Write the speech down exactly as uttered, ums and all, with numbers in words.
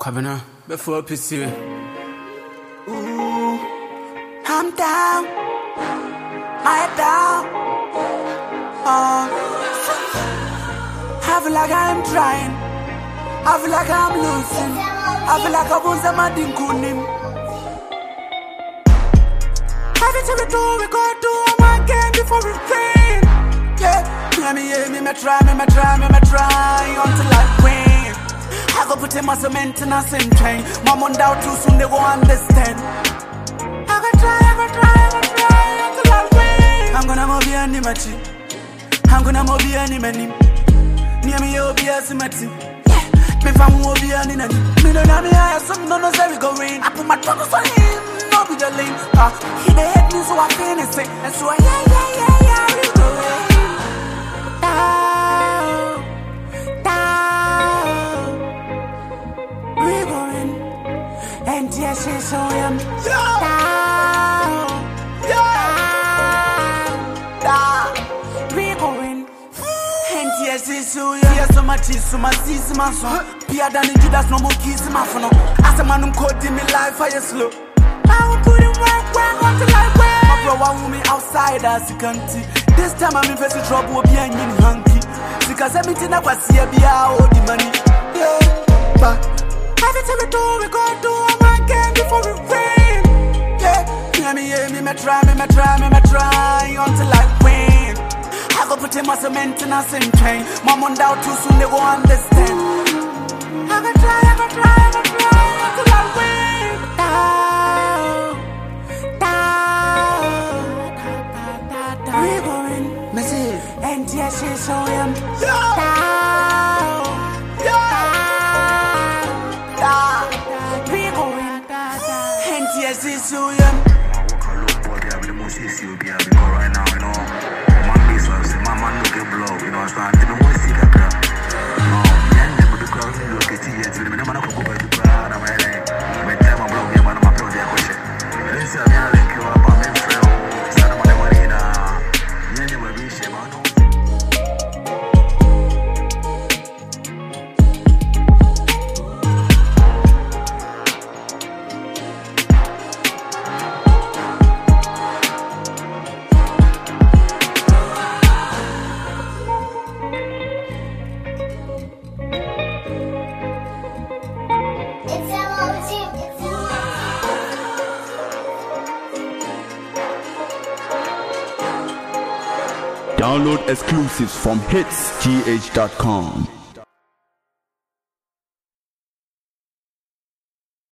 Cabana, before P C. Ooh, I'm down, my head down. Uh, I feel like I'm trying, I feel like I'm losing, I feel like I was a man in Kunim. Every time we do, we go do one again before we train. Yeah, me, me, me, me try, me, me try, me, me try until I win. I go put him as a maintenance in train. Mom on down too soon, they won't understand. I go try, I go try, I go try until I win. I'm gonna move you any machi. I'm gonna move you any many. Near me, you'll be a symmetry. Yeah, me from will be any nanny. Me don't have me, I have some no, no, say we go rain. I put my troubles on him, no be the lane. Ah, he they hate me, so I finish it. And so I, yeah, yeah, yeah, yeah, we go rain. And yes, yes, so am down, down, we going. And yes, yes, so am. Yes, so much is so much is my son. Pierre than you, that's no more keys, my phone. As a man who caught in me life, I slow. I will put him work, work until I wear. My brother want me outside as you can see. This time I'm in face trouble, be a new hunky. Because everything I was here, be out the money. Yeah, but every time we do, we go do before we rain. Yeah, me, me, me, me try, me, me try, me, me try until I win. I go put him as a maintenance in train. Mom on down too soon, they won't understand. I go try, I go try, I go try until I win. Down, down, down, we going. Message. And yes, yes, so am. Down, down, down, we going. Yes, it's so young. I walk a low body, I'm the most easy to be able to go right now, you know. My man is well, my man look at blow, you know, I'm trying to be more sick at that. No, yeah, never the crowd, look at it, it's really, I'm not going to go by the crowd, I'm like, when time I'm blowing, I'm not going to go question. Listen, I'm going to link you up, I'm in trail, it's not my money now. Yeah, never be shame, I know. Download exclusives from hits g h dot com.